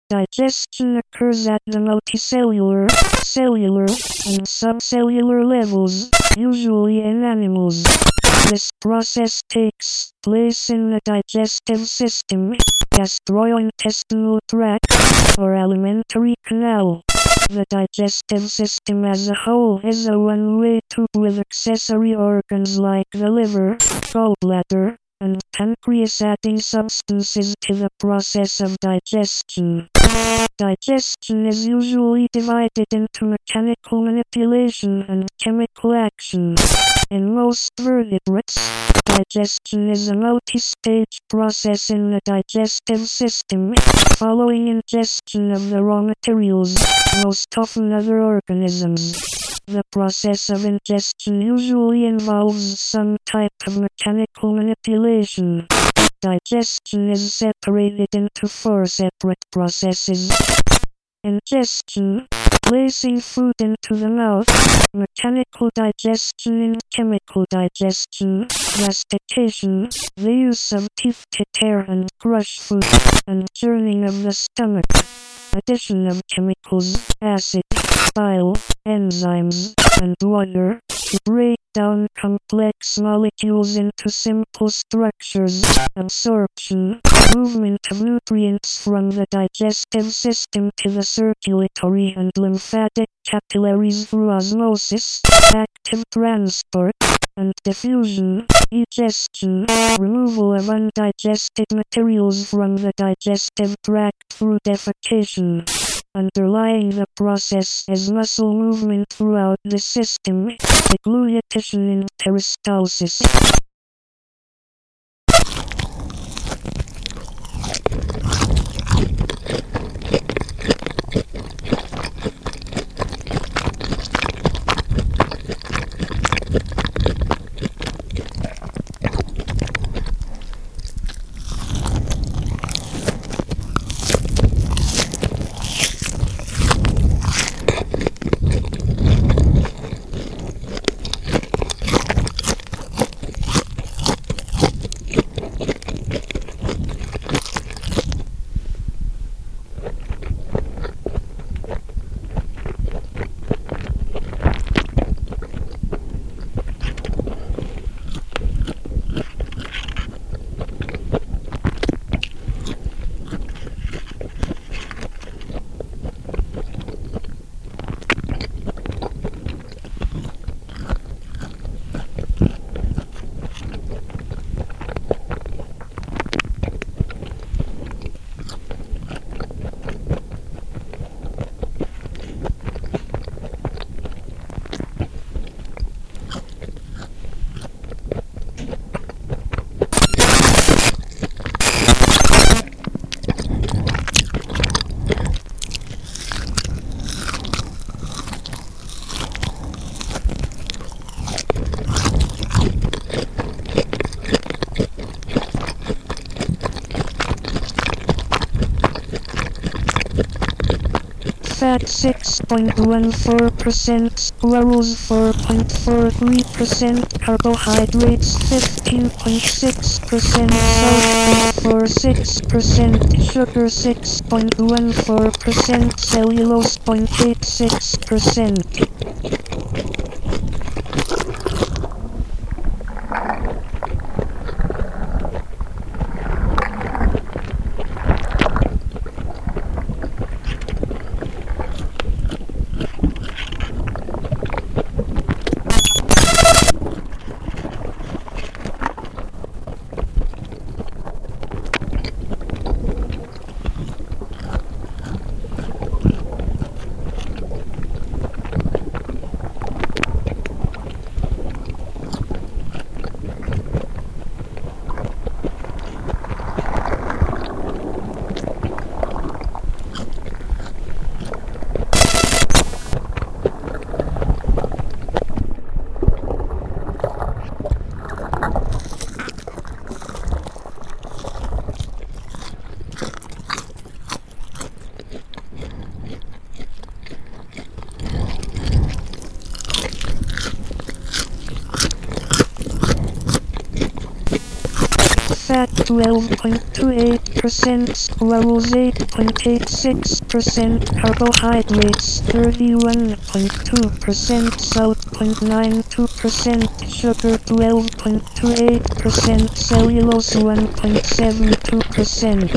Digestion occurs at the multicellular, cellular, and subcellular levels, usually in animals. This process takes place in the digestive system, gastrointestinal tract, or alimentary canal. The digestive system as a whole is a one-way tube with accessory organs like the liver, gallbladder, and pancreas adding substances to the process of digestion. Digestion is usually divided into mechanical manipulation and chemical action. In most vertebrates, digestion is a multi-stage process in the digestive system, following ingestion of the raw materials, most often other organisms. The process of ingestion usually involves some type of mechanical manipulation. Digestion is separated into 4 separate processes. Ingestion, placing food into the mouth, mechanical digestion and chemical digestion, mastication, the use of teeth to tear and crush food, and churning of the stomach. Addition of chemicals, acid, bile, enzymes, and water to break down complex molecules into simple structures, absorption, movement of nutrients from the digestive system to the circulatory and lymphatic capillaries through osmosis, active transport, and diffusion, egestion, removal of undigested materials from the digestive tract through defecation. Underlying the process is muscle movement throughout the system, deglutition and peristalsis. Fat 6.14%, squirrels 4.43%, carbohydrates 15.6%, salt 4.6%, sugar 6.14%, cellulose 0.86%. fat 12.28%, oils 8.86%, carbohydrates 31.2%, salt 0.92%, sugar 12.28%, cellulose 1.72%.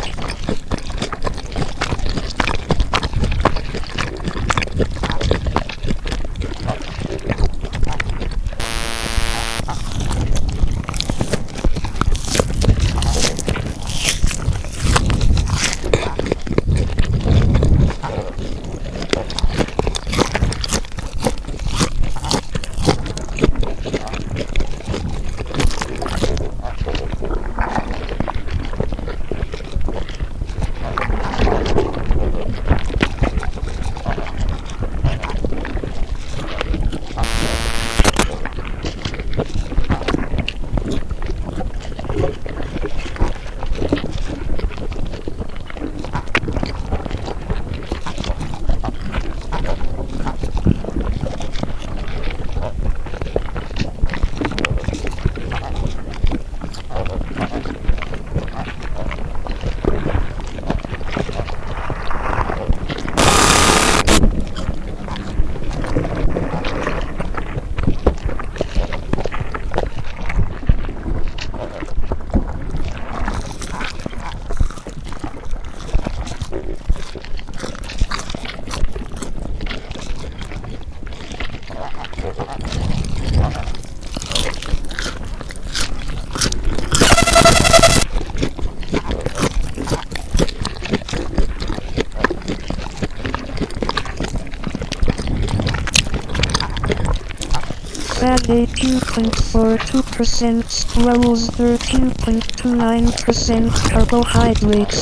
Fat 18.42%, oils 13.29%, carbohydrates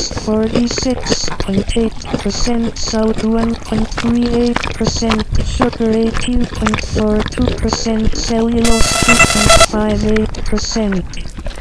46.8%, salt 1.38%, sugar 18.42%, cellulose 2.58%.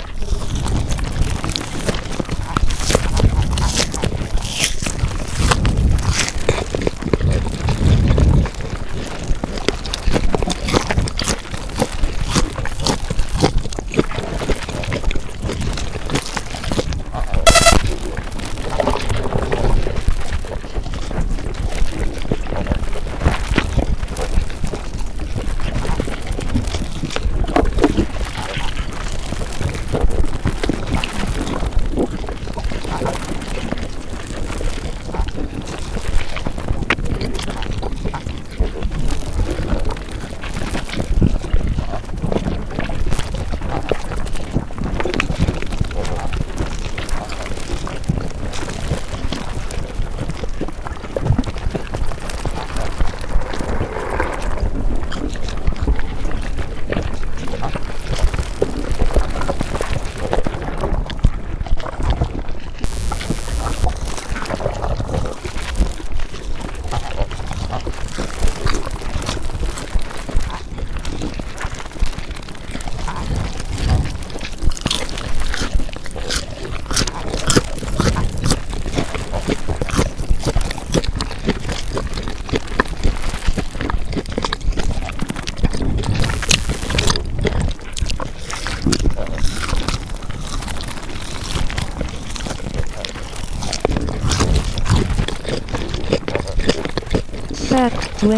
Fat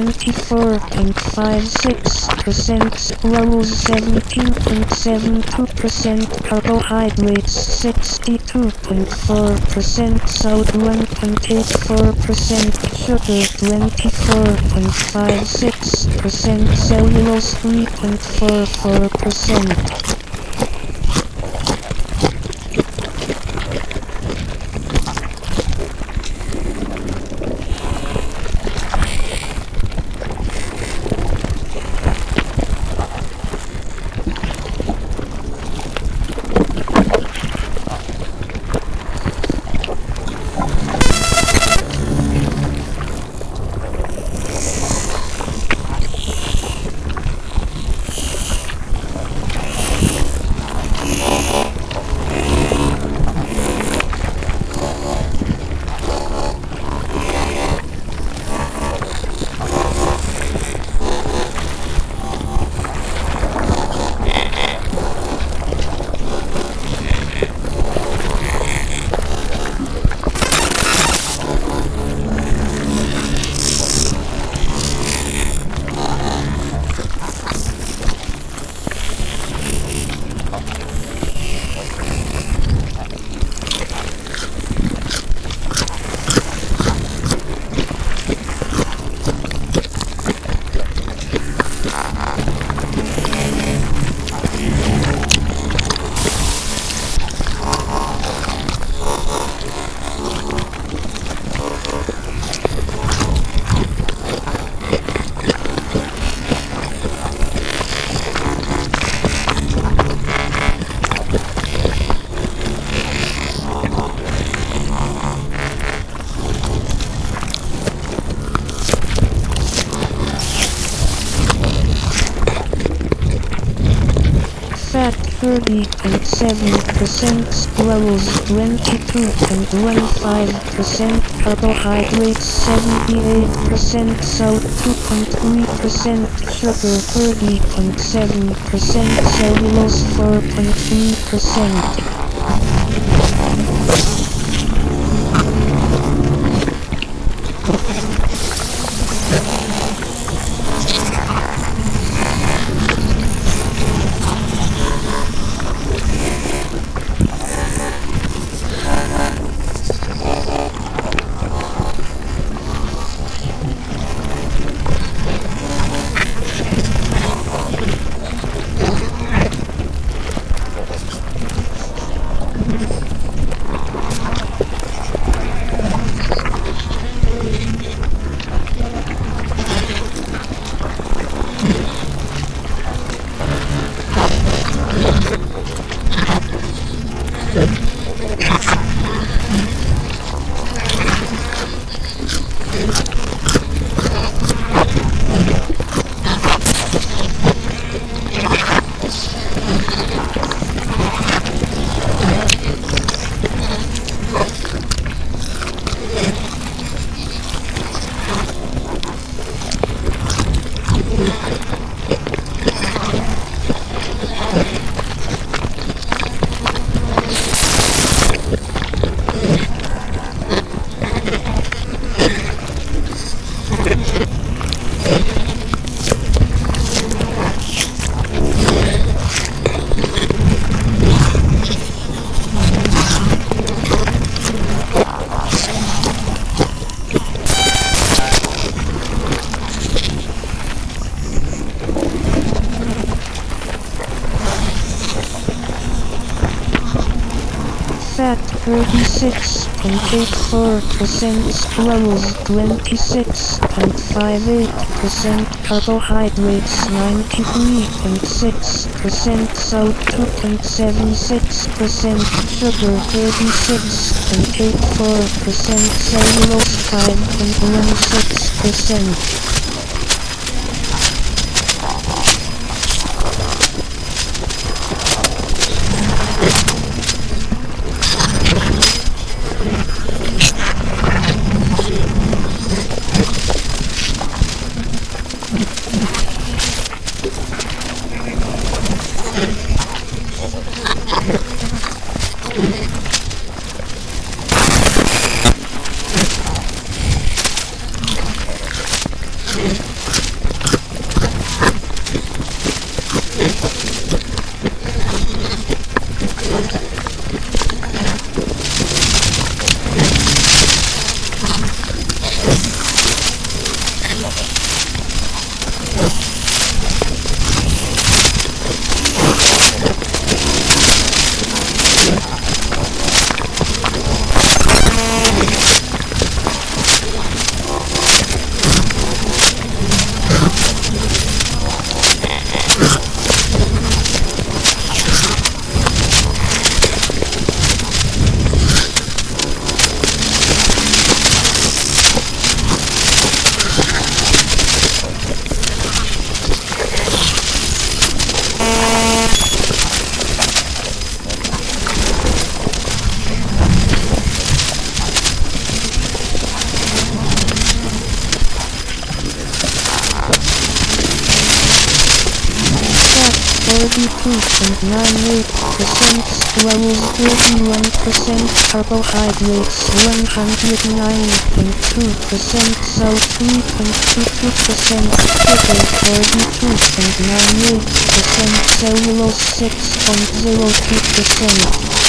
24.56%, oils 17.72%, carbohydrates 62.4%, salt 1.84%, sugar 24.56%, cellulose 3.44%. 30.7% sucralose, 22.15% carbohydrates, 78% salt, 2.3% sugar, 30.7% cellulose, 4.3%. Fat 36.84%, sucralose 26.58%, carbohydrates 93.6%, salt 2.76%, sugar 36.84%, cellulose 5.16%. Fat 42.98%, sucralose 31%, carbohydrates 109.2%, salt 3.22%, sugar 32.98%, cellulose 6.02%.